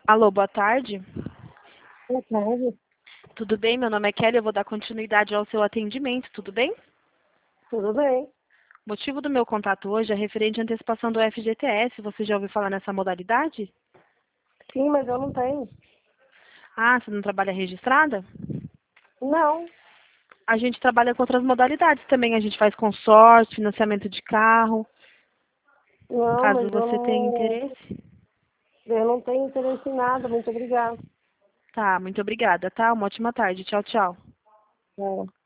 Alô, boa tarde. Boa tarde, Tudo bem? Meu nome é Kelly, eu vou dar continuidade ao seu atendimento, tudo bem? tudo bem? O motivo do meu contato hoje é referente à antecipação do FGTS. Você já ouviu falar nessa modalidade? Sim, mas eu não tenho. Ah, você não trabalha registrada? Não, A gente trabalha com outras modalidades também. A gente faz consórcio, financiamento de carro, não, caso mas você tenha interesse. eu não tenho interesse em nada. Muito obrigada. Tá, muito obrigada, tá? Uma ótima tarde. Tchau, tchau. É.